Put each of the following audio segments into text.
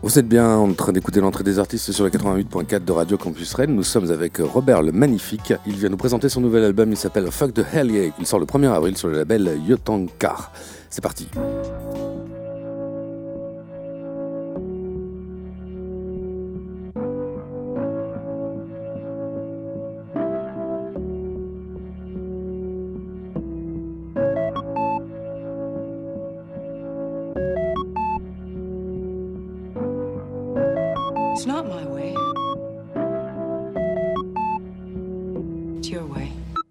Vous êtes bien en train d'écouter l'entrée des artistes sur la 88.4 de Radio Campus Rennes. Nous sommes avec Robert le Magnifique. Il vient nous présenter son nouvel album, il s'appelle Fuck the Hell Yeah. Il sort le 1er avril sur le label Yotankar. C'est parti. It's not my way. It's your way.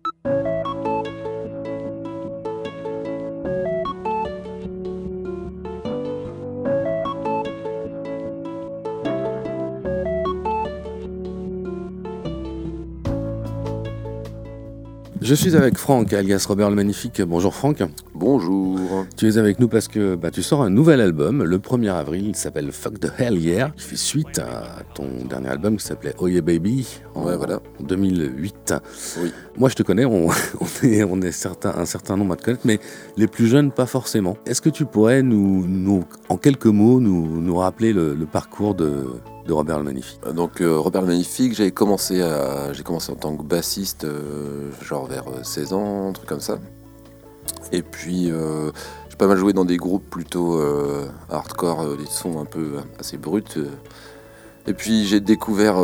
Je suis avec Franck, alias Robert le Magnifique. Bonjour Franck. Bonjour. Tu es avec nous parce que tu sors un nouvel album le 1er avril. Il s'appelle Fuck the Hell Yeah. Qui fait suite à ton dernier album qui s'appelait Oh Yeah Baby en 2008. Oui. Moi je te connais, on est un certain nombre à te connaître, mais les plus jeunes pas forcément. Est-ce que tu pourrais nous en quelques mots nous rappeler le parcours de Robert le Magnifique? Donc Robert le Magnifique, j'ai commencé en tant que bassiste genre vers 16 ans, un truc comme ça. Et puis j'ai pas mal joué dans des groupes plutôt hardcore, des sons un peu assez bruts. Et puis j'ai découvert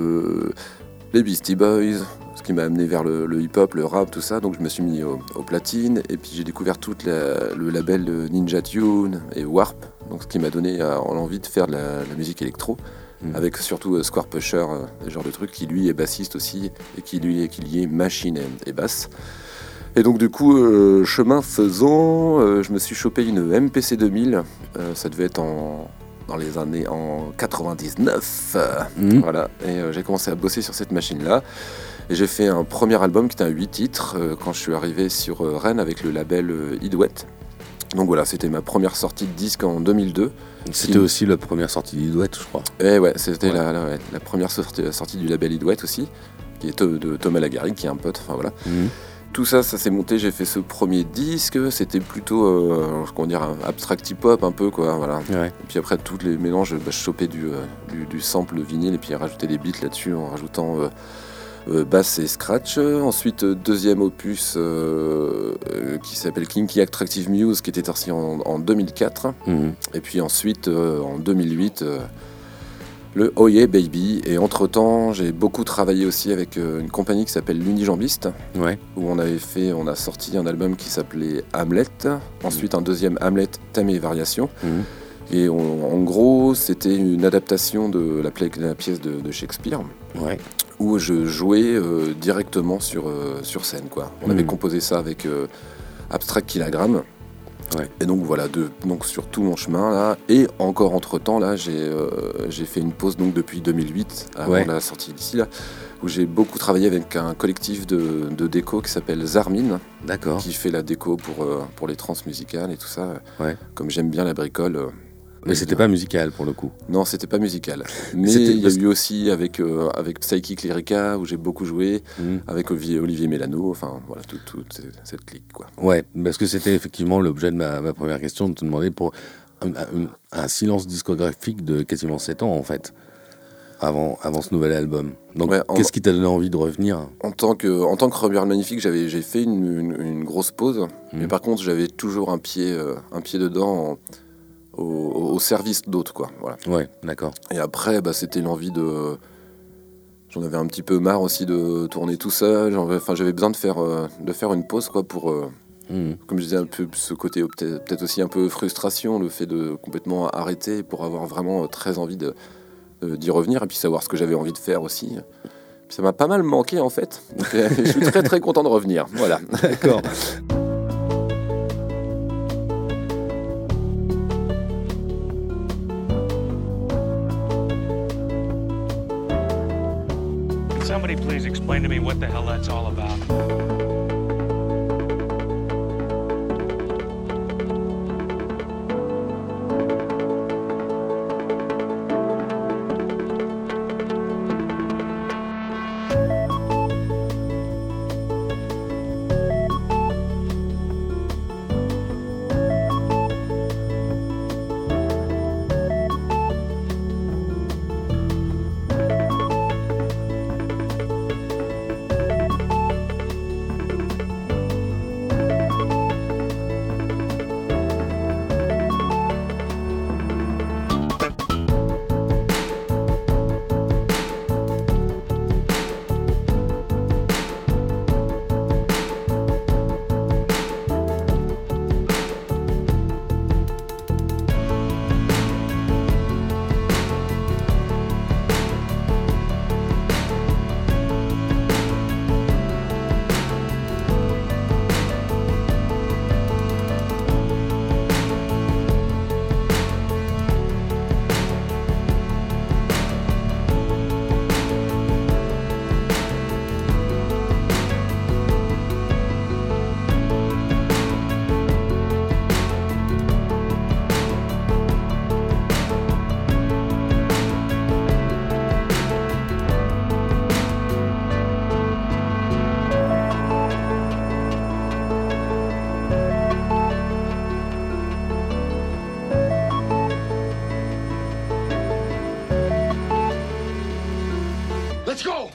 les Beastie Boys, ce qui m'a amené vers le hip-hop, le rap, tout ça. Donc je me suis mis au platine. Et puis j'ai découvert tout le label de Ninja Tune et Warp, donc ce qui m'a donné l'envie de faire de la musique électro. Avec surtout Square Pusher, ce genre de truc, qui lui est bassiste aussi, et qui est machine et basse. Et donc du coup, chemin faisant, je me suis chopé une MPC 2000, ça devait être dans les années en 99, voilà, et j'ai commencé à bosser sur cette machine-là. Et j'ai fait un premier album qui était un 8 titres, quand je suis arrivé sur Rennes avec le label Idouette. Donc voilà, c'était ma première sortie de disque en 2002. C'était aussi la première sortie d'Idouette, je crois. Et ouais, c'était la première sortie du label Idouette aussi, qui est de Thomas Lagarrigue, qui est un pote, enfin voilà. Tout ça s'est monté, j'ai fait ce premier disque, c'était plutôt, abstract hip-hop un peu, quoi, voilà. Ouais. Et puis après, tous les mélanges, je chopais du sample de vinyle et puis rajoutais des beats là-dessus en rajoutant... basse et scratch. Ensuite, deuxième opus qui s'appelle Kinky Attractive Muse, qui était sorti en 2004. Et puis ensuite, en 2008, le Oh Yeah Baby. Et entre-temps, j'ai beaucoup travaillé aussi avec une compagnie qui s'appelle l'Unijambiste, où on a sorti un album qui s'appelait Hamlet. Ensuite, un deuxième Hamlet, Thème et Variations. Et en gros, c'était une adaptation de la pièce de Shakespeare. Où je jouais directement sur scène, quoi. On avait composé ça avec Abstract Kilogramme. Et donc voilà, donc sur tout mon chemin là, et encore entre temps là, j'ai fait une pause donc depuis 2008 avant la sortie d'ici là, où j'ai beaucoup travaillé avec un collectif de déco qui s'appelle Zarmine, qui fait la déco pour les trans musicales et tout ça. Comme j'aime bien la bricole. Mais c'était pas musical pour le coup. Non, c'était pas musical. Mais il y a eu aussi avec Psychic Lyrica où j'ai beaucoup joué, avec Olivier Mélano, enfin voilà, toute cette clique, quoi. Ouais, parce que c'était effectivement l'objet de ma première question, de te demander pour un silence discographique de quasiment 7 ans en fait, avant ce nouvel album. Donc qu'est-ce qui t'a donné envie de revenir ? En tant que Robert le Magnifique, j'ai fait une grosse pause, mais par contre j'avais toujours un pied dedans au service d'autres, quoi. Voilà. Ouais, d'accord. Et après, c'était l'envie de... J'en avais un petit peu marre aussi de tourner tout seul. J'avais besoin de faire une pause, quoi, pour... Comme je disais, un peu ce côté, peut-être aussi un peu frustration, le fait de complètement arrêter pour avoir vraiment très envie d'y revenir et puis savoir ce que j'avais envie de faire aussi. Puis ça m'a pas mal manqué, en fait. Donc, je suis très, très content de revenir. Voilà. D'accord. Somebody please explain to me what the hell that's all about. Let's go!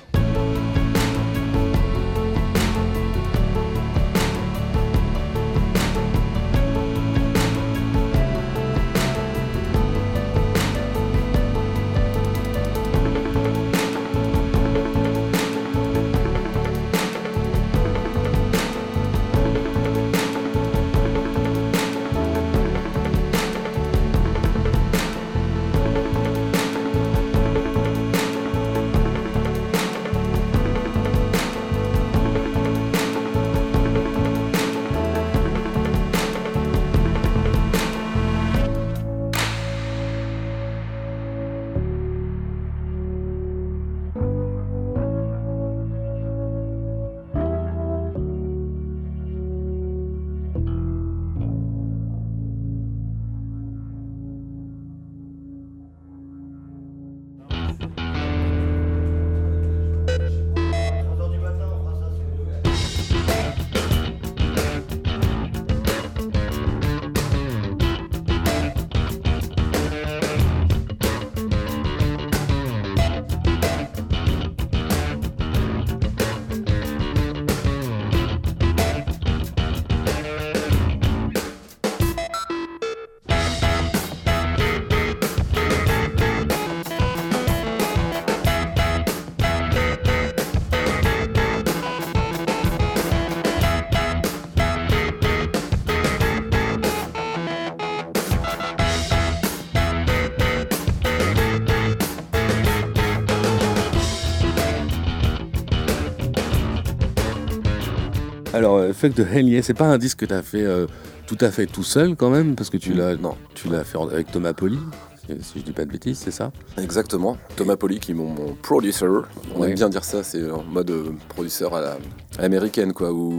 Alors, Fuck the Hell Yeah, c'est pas un disque que tu as fait tout à fait tout seul quand même, parce que tu l'as fait avec Thomas Poli, si je dis pas de bêtises, c'est ça? Exactement, Thomas Poli qui est mon producer, on aime bien dire ça, c'est en mode producteur à l'américaine quoi, ou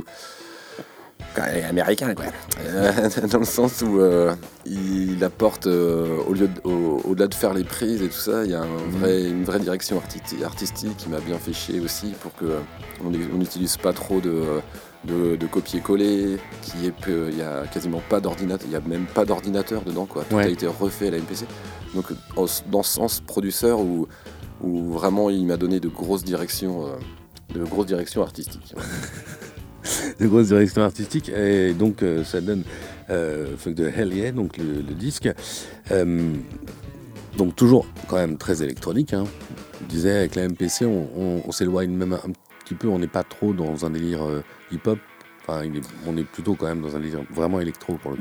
américain quoi, dans le sens où il apporte au-delà de faire les prises et tout ça, il y a une vraie direction artistique qui m'a bien fait chier aussi pour que on n'utilise pas trop de copier-coller, il y a quasiment pas d'ordinateur, il y a même pas d'ordinateur dedans quoi. Tout a été refait à la MPC. Donc dans ce sens producteur où vraiment il m'a donné de grosses directions artistiques. De grosses directions artistiques, et donc ça donne Fuck the Hell Yeah, donc le disque. Donc toujours quand même très électronique, hein. Je disais avec la MPC on s'éloigne même un petit peu, on n'est pas trop dans un délire hip-hop, enfin on est plutôt quand même dans un délire vraiment électro pour le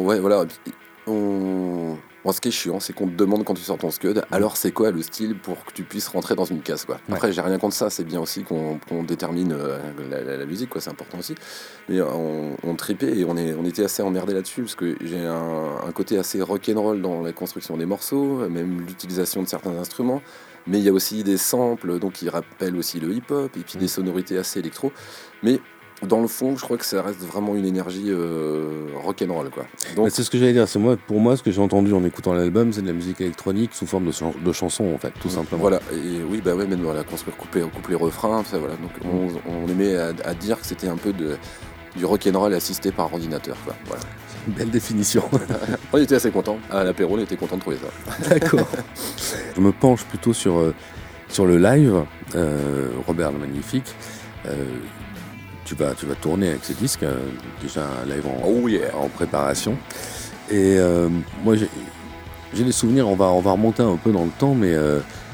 coup. Ce qui est chiant, c'est qu'on te demande quand tu sors ton Scud, alors c'est quoi le style pour que tu puisses rentrer dans une case quoi. Après j'ai rien contre ça, c'est bien aussi qu'on détermine la musique quoi, c'est important aussi. Mais on tripait et on était assez emmerdés là-dessus parce que j'ai un côté assez rock'n'roll dans la construction des morceaux, même l'utilisation de certains instruments. Mais il y a aussi des samples donc qui rappellent aussi le hip-hop et puis des sonorités assez électro. Mais dans le fond, je crois que ça reste vraiment une énergie rock'n'roll quoi. Donc c'est ce que j'allais dire. Pour moi, ce que j'ai entendu en écoutant l'album, c'est de la musique électronique sous forme de chansons en fait, tout simplement. Voilà. Et oui, bah ouais, même voilà, construire couplet refrain, ça voilà. Donc on aimait à dire que c'était un peu du rock'n'roll assisté par ordinateur quoi. Voilà. Belle définition. On était assez contents. À l'apéro, on était contents de trouver ça. D'accord. Je me penche plutôt sur le live. Robert le Magnifique. Tu vas tourner avec ces disques, déjà un live en préparation. Et moi j'ai des souvenirs, on va remonter un peu dans le temps, mais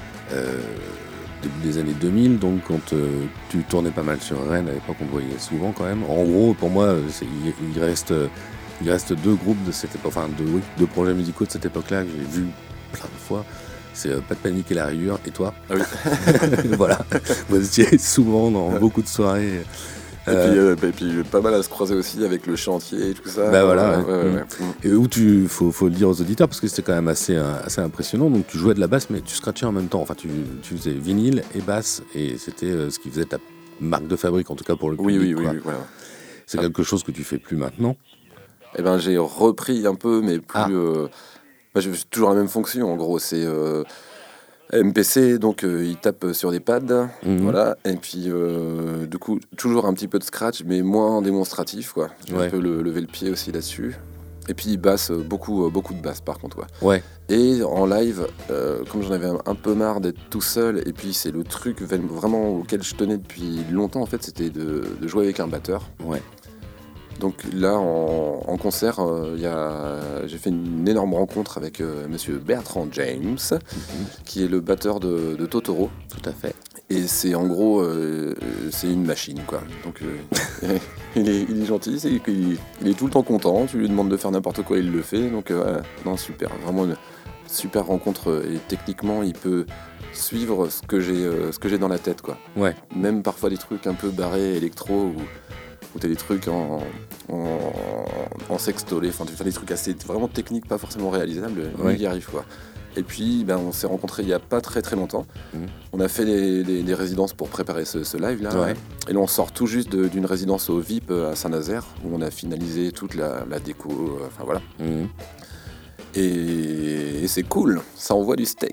début des années 2000, donc quand tu tournais pas mal sur Rennes, à l'époque on te voyait souvent quand même. En gros, pour moi, il reste deux groupes de cette époque, enfin deux projets musicaux de cette époque-là que j'ai vus plein de fois. C'est Pas de panique et la rayure, et toi? Ah oui. Voilà, vous étiez souvent dans beaucoup de soirées. Et puis pas mal à se croiser aussi avec le chantier et tout ça. Bah voilà. Ouais. Et où faut le dire aux auditeurs parce que c'était quand même assez impressionnant. Donc tu jouais de la basse mais tu scratchais en même temps. Enfin tu faisais vinyle et basse et c'était ce qui faisait ta marque de fabrique en tout cas pour le public. Oui, voilà. C'est quelque chose que tu fais plus maintenant. Eh ben j'ai repris un peu mais plus. J'ai toujours la même fonction en gros. C'est MPC, donc il tape sur des pads, voilà, et puis du coup toujours un petit peu de scratch, mais moins démonstratif, quoi. J'ai un peu levé le pied aussi là-dessus. Et puis basse, beaucoup de basse par contre. Ouais. Et en live, comme j'en avais un peu marre d'être tout seul, et puis c'est le truc vraiment auquel je tenais depuis longtemps en fait, c'était de jouer avec un batteur. Ouais. Donc là, en concert, j'ai fait une énorme rencontre avec monsieur Bertrand James, qui est le batteur de Totoro. Tout à fait. Et c'est en gros, c'est une machine, quoi. Donc il est gentil, il est tout le temps content, tu lui demandes de faire n'importe quoi, il le fait. Donc non, super, vraiment une super rencontre. Et techniquement, il peut suivre ce que j'ai dans la tête, quoi. Ouais. Même parfois des trucs un peu barrés, électro, ou t'as des trucs en sextolé, enfin tu fais des trucs assez vraiment techniques, pas forcément réalisables, mais il y arrive, quoi. Et puis on s'est rencontrés il y a pas très très longtemps. On a fait des résidences pour préparer ce live là. Ouais. Et là on sort tout juste d'une résidence au VIP à Saint-Nazaire où on a finalisé toute la déco, enfin voilà. Et c'est cool, ça envoie du steak.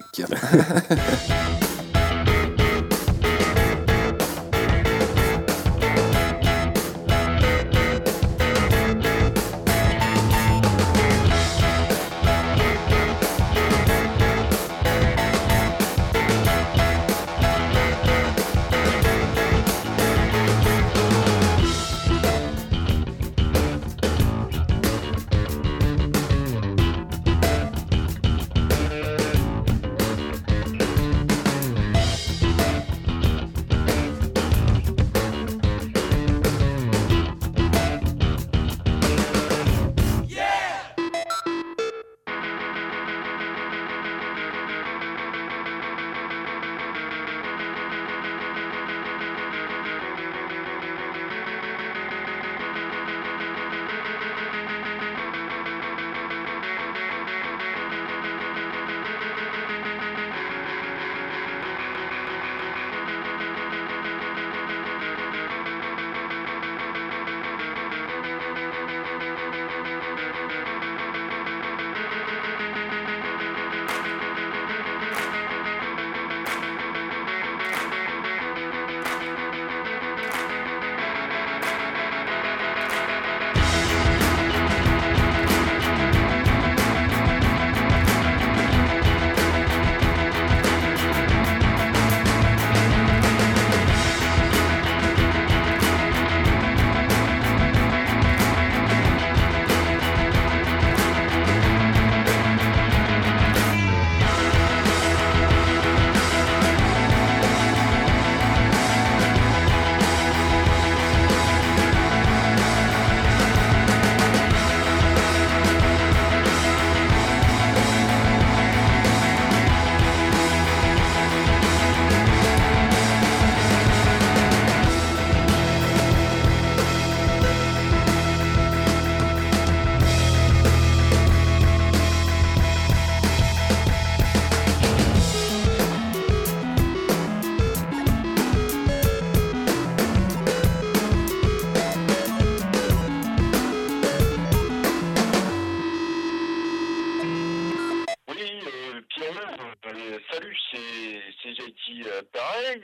Salut, c'est JT. Pareil,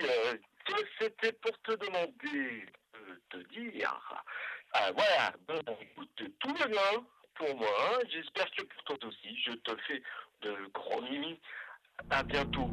c'était pour te demander de te dire. Voilà, bon, écoute, tout va bien pour moi. J'espère que pour toi aussi. Je te fais de gros mimi. À bientôt.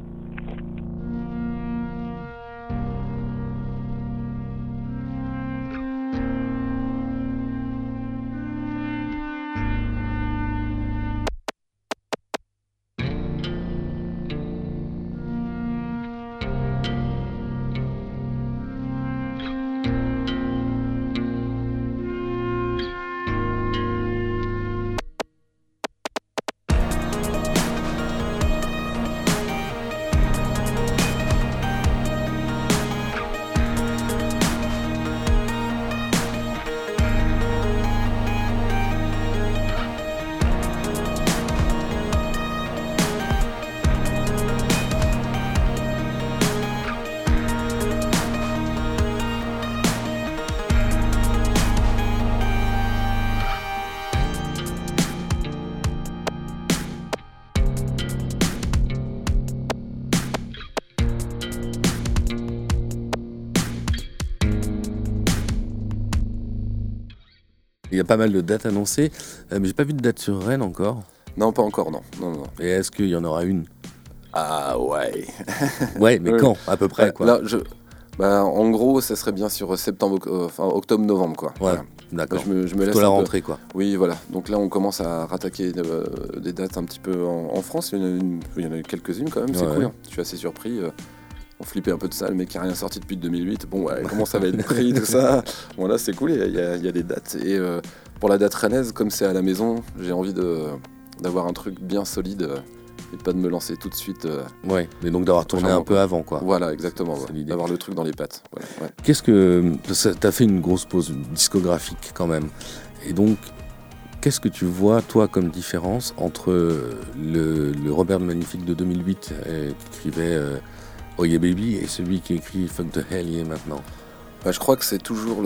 y a pas mal de dates annoncées, mais j'ai pas vu de date sur Rennes encore. Non, pas encore, non. Et est-ce qu'il y en aura une? Ah ouais. Ouais, mais quand à peu près quoi? Là, en gros, ça serait bien sur octobre-novembre, quoi. Ouais, voilà. d'accord. Je me laisse plutôt la rentrée, quoi. Oui, voilà. Donc là, on commence à rattaquer des dates un petit peu en France. Il y en a quelques-unes quand même, c'est cool. Hein. Je suis assez surpris. On flippait un peu de ça, le mec qui n'a rien sorti depuis 2008. Bon, ouais, comment ça va être pris, tout ça. Bon, là, c'est cool, il y a des dates. Et pour la date rennaise, comme c'est à la maison, j'ai envie d'avoir un truc bien solide et pas de me lancer tout de suite. Ouais, mais donc d'avoir tourné un peu avant, quoi. Voilà, exactement. D'avoir le truc dans les pattes. Voilà, ouais. Qu'est-ce que... T'as fait une grosse pause discographique, quand même. Et donc, qu'est-ce que tu vois, toi, comme différence entre le Robert Magnifique de 2008 qui écrivait Oh Yeah Baby et celui qui écrit Fuck the Hell Yeah maintenant? Je crois que c'est toujours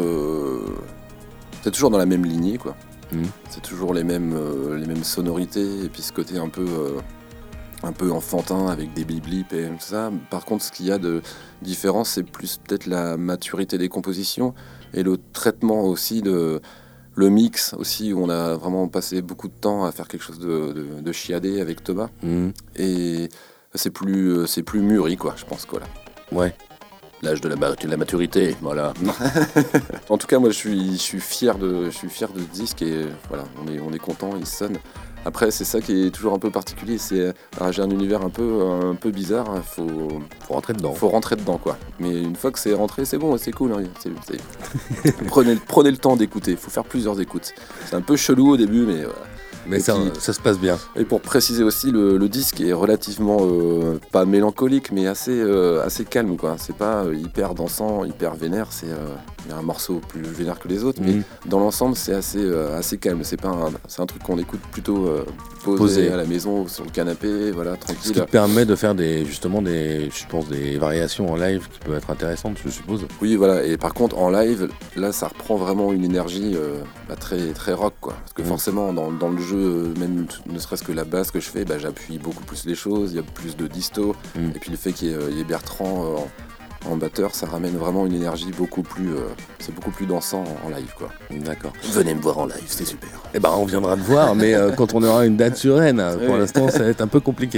dans la même lignée, quoi. C'est toujours les mêmes sonorités et puis ce côté un peu enfantin avec des blips et tout ça. Par contre, ce qu'il y a de différent, c'est plus peut-être la maturité des compositions et le traitement aussi le mix aussi, où on a vraiment passé beaucoup de temps à faire quelque chose de chiadé avec Thomas. Et c'est plus mûri, quoi, je pense, quoi, là. Ouais. L'âge de la maturité, voilà. En tout cas, moi, je suis fier de ce disque et voilà, on est content, il sonne. Après, c'est ça qui est toujours un peu particulier. J'ai un univers un peu bizarre. Il faut rentrer dedans. Faut rentrer dedans, quoi. Mais une fois que c'est rentré, c'est bon, c'est cool. Hein. Prenez le temps d'écouter. Il faut faire plusieurs écoutes. C'est un peu chelou au début, mais voilà. Mais ça se passe bien. Et pour préciser aussi, le disque est relativement pas mélancolique, mais assez calme, quoi. C'est pas hyper dansant, hyper vénère. Il y a un morceau plus vénère que les autres, mais dans l'ensemble, c'est assez calme. C'est un truc qu'on écoute plutôt posé à la maison, sur le canapé, voilà, tranquille. Ce qui te permet de faire des variations en live qui peuvent être intéressantes, je suppose. Oui, voilà. Et par contre, en live, là, ça reprend vraiment une énergie très, très rock, quoi. Parce que forcément, dans le jeu, même ne serait-ce que la basse que je fais, j'appuie beaucoup plus les choses, il y a plus de disto. Et puis le fait qu'il y ait Bertrand en batteur, ça ramène vraiment une énergie beaucoup plus dansant en live, quoi. D'accord. Venez me voir en live, c'est super. On viendra te voir, mais quand on aura une date sur Rennes, pour l'instant ça va être un peu compliqué.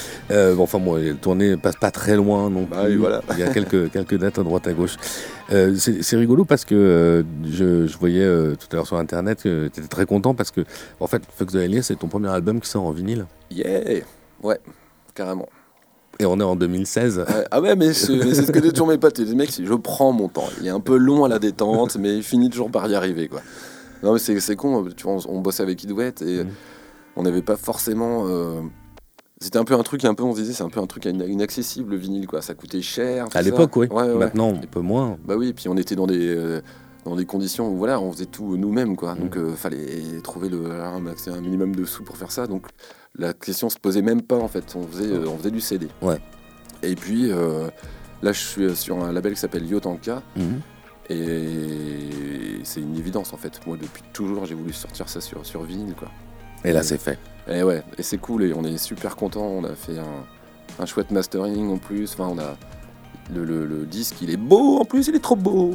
La tournée passe pas très loin non plus. Oui, voilà. Il y a quelques dates à droite à gauche. C'est rigolo parce que je voyais tout à l'heure sur internet que tu étais très content parce que en fait Fuck the Hell Yeah, c'est ton premier album qui sort en vinyle. Yeah, ouais, carrément. Et on est en 2016. Ah ouais, mais c'est ce que disent toujours mes potes. Les mecs, je prends mon temps. Il est un peu long à la détente, mais il finit toujours par y arriver, quoi. Non, mais c'est con. Tu vois, on bossait avec Idouette et on n'avait pas forcément. C'était un peu un truc, on se disait, c'est un peu un truc inaccessible, le vinyle, quoi. Ça coûtait cher. À l'époque, oui. Ouais. Maintenant, un peu moins. Bah oui, puis on était dans des conditions où voilà, on faisait tout nous-mêmes, quoi. Donc fallait trouver un minimum de sous pour faire ça. Donc la question se posait même pas, en fait. On faisait du CD. Ouais. Et puis là, je suis sur un label qui s'appelle Yotanka. Et c'est une évidence, en fait. Moi, depuis toujours, j'ai voulu sortir ça sur vinyle, quoi. Et là, c'est fait. Et ouais, et c'est cool. Et on est super contents. On a fait un chouette mastering en plus. Enfin, on a le disque, il est beau en plus. Il est trop beau.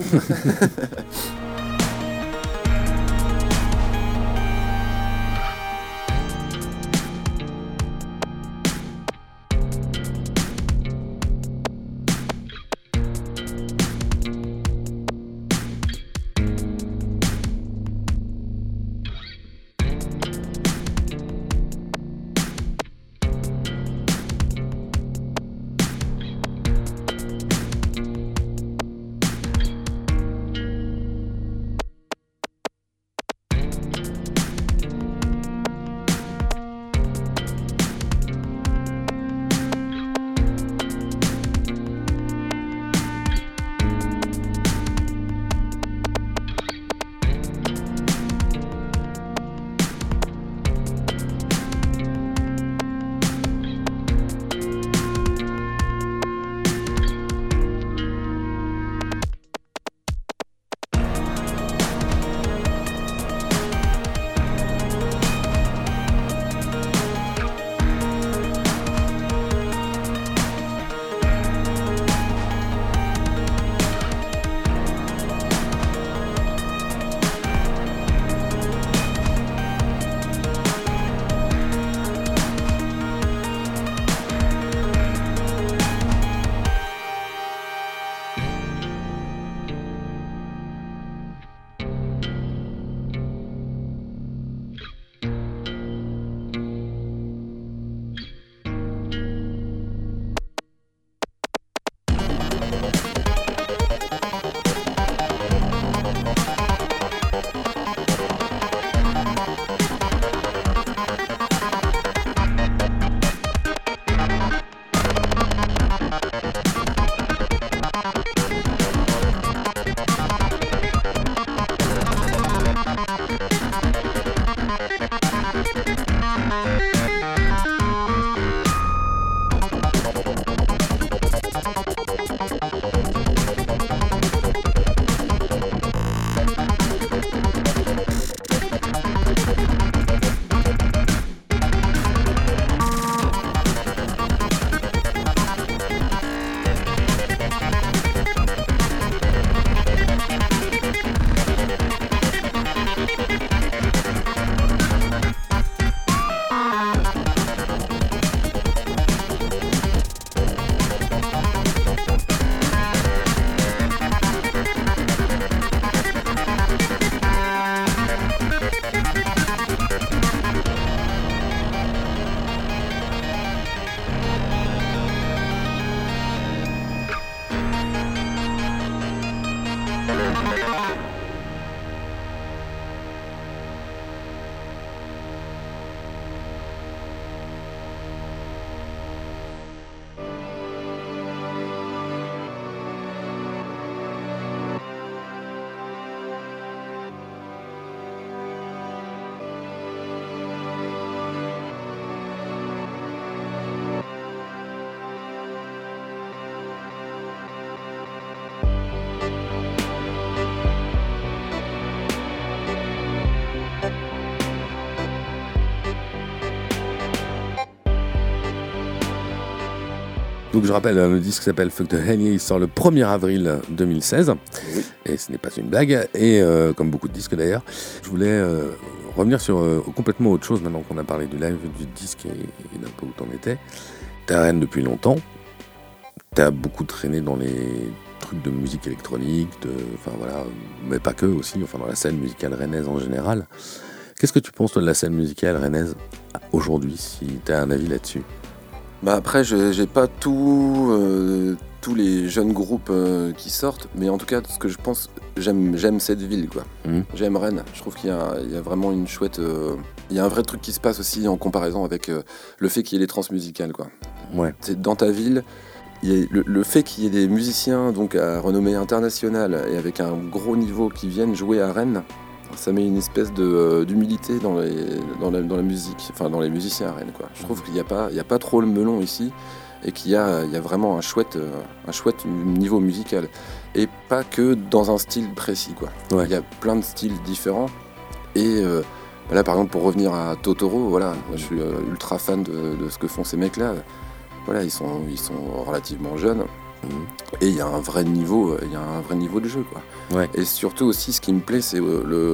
Donc je rappelle, le disque s'appelle Fuck the Henny, il sort le 1er avril 2016, oui. Et ce n'est pas une blague, et comme beaucoup de disques d'ailleurs. Je voulais revenir sur complètement autre chose maintenant qu'on a parlé du live, du disque et d'un peu où t'en étais. T'es à Rennes depuis longtemps, t'as beaucoup traîné dans les trucs de musique électronique, enfin voilà, mais pas que aussi, enfin dans la scène musicale rennaise en général. Qu'est-ce que tu penses toi de la scène musicale rennaise aujourd'hui, si t'as un avis là-dessus? Bah après, j'ai pas tous les jeunes groupes qui sortent, mais en tout cas, ce que je pense, j'aime cette ville, quoi. J'aime Rennes. Je trouve qu'il y a vraiment une chouette... il y a un vrai truc qui se passe aussi en comparaison avec le fait qu'il y ait les transmusicales, quoi. Ouais. C'est dans ta ville, le fait qu'il y ait des musiciens donc à renommée internationale et avec un gros niveau qui viennent jouer à Rennes, ça met une espèce d'humilité dans la musique, enfin dans les musiciens à Rennes, quoi. Je trouve qu'il n'y a pas trop le melon ici et qu'il y a vraiment un chouette niveau musical. Et pas que dans un style précis, quoi. Ouais. Il y a plein de styles différents. Et là, par exemple, pour revenir à Totoro, voilà, moi, je suis ultra fan de ce que font ces mecs-là. Voilà, ils sont relativement jeunes. Et il y a un vrai niveau de jeu, quoi. Ouais. Et surtout aussi, ce qui me plaît, c'est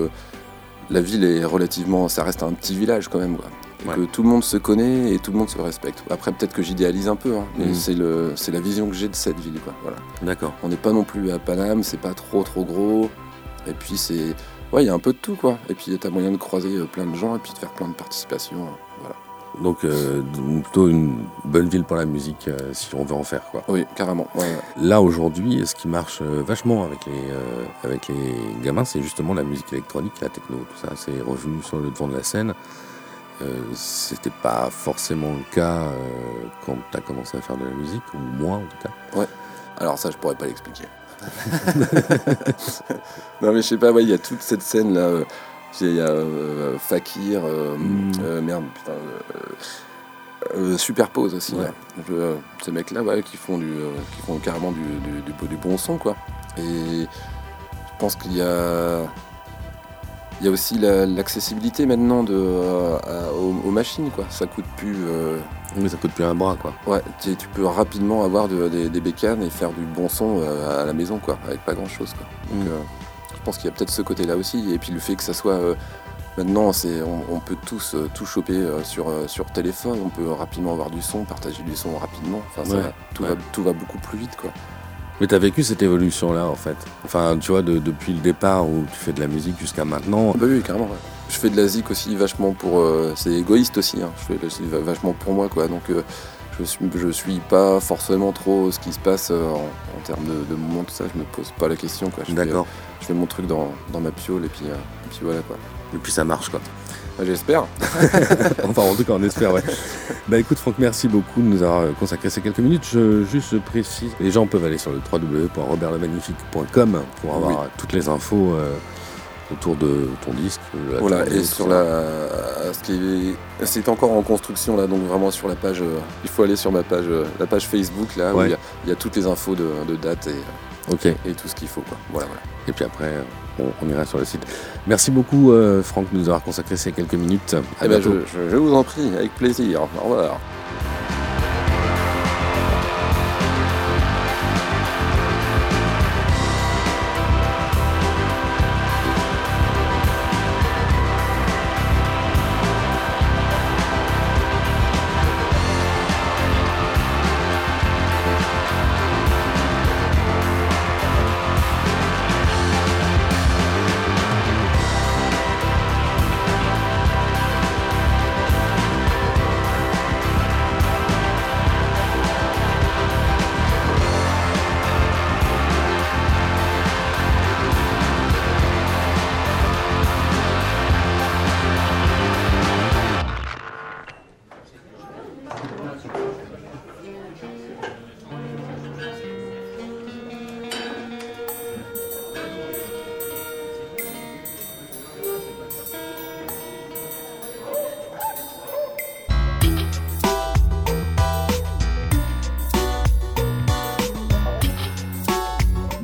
la ville est relativement, ça reste un petit village quand même, quoi. Et que tout le monde se connaît et tout le monde se respecte. Après, peut-être que j'idéalise un peu, hein, mais c'est la vision que j'ai de cette ville, quoi. Voilà. D'accord. On n'est pas non plus à Paname, c'est pas trop gros. Et puis il y a un peu de tout, quoi. Et puis t'as moyen de croiser plein de gens et puis de faire plein de participations, voilà. Donc plutôt une bonne ville pour la musique si on veut en faire, quoi. Oui, carrément. Ouais. Là aujourd'hui, ce qui marche vachement avec les gamins, c'est justement la musique électronique, la techno, tout ça. C'est revenu sur le devant de la scène. C'était pas forcément le cas quand t'as commencé à faire de la musique, ou moi en tout cas. Ouais. Alors ça, je pourrais pas l'expliquer. Non mais je sais pas, il y a toute cette scène là. Il y a Fakir, Superpose aussi. Ouais. Ces mecs-là, qui font carrément du bon son, quoi. Et je pense qu'il y a aussi l'accessibilité maintenant aux machines, quoi. Ça coûte plus. Oui, ça coûte plus un bras, quoi. Ouais, tu peux rapidement avoir des bécanes et faire du bon son à la maison, quoi, avec pas grand-chose, quoi. Donc, je pense qu'il y a peut-être ce côté-là aussi, et puis le fait que ça soit maintenant, on peut tous tout choper sur téléphone, on peut rapidement avoir du son, partager du son rapidement. Enfin, tout va beaucoup plus vite, quoi. Mais t'as vécu cette évolution-là, en fait. Enfin, tu vois, depuis le départ où tu fais de la musique jusqu'à maintenant. Bah oui, carrément. Ouais. Je fais de la zik aussi vachement pour. C'est égoïste aussi. Hein. Je fais vachement pour moi, quoi. Donc je suis pas forcément trop ce qui se passe en termes de mouvement, tout ça. Je me pose pas la question, quoi. D'accord. Je fais mon truc dans ma piole et puis voilà, quoi. Et puis ça marche, quoi. Bah, j'espère. Enfin, en tout cas, on espère, ouais. Bah écoute, Franck, merci beaucoup de nous avoir consacré ces quelques minutes. Je précise, les gens peuvent aller sur le www.robertlemagnifique.com pour avoir toutes les infos autour de ton disque. Voilà, et sur c'est encore en construction, là, donc vraiment sur la page, il faut aller sur la page Facebook, là, où il y a toutes les infos de date et tout ce qu'il faut, quoi. Voilà. Et puis après, on ira sur le site. Merci beaucoup, Franck, de nous avoir consacré ces quelques minutes. À bientôt. Je vous en prie, avec plaisir. Au revoir.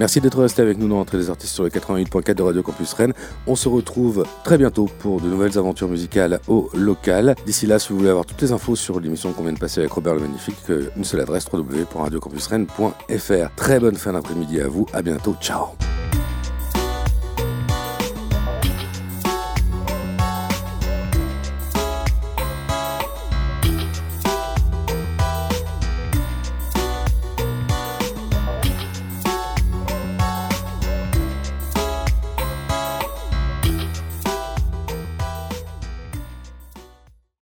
Merci d'être resté avec nous dans l'entrée des artistes sur le 88.4 de Radio Campus Rennes. On se retrouve très bientôt pour de nouvelles aventures musicales au local. D'ici là, si vous voulez avoir toutes les infos sur l'émission qu'on vient de passer avec Robert le Magnifique, une seule adresse, www.radiocampusrennes.fr. Très bonne fin d'après-midi à vous, à bientôt, ciao.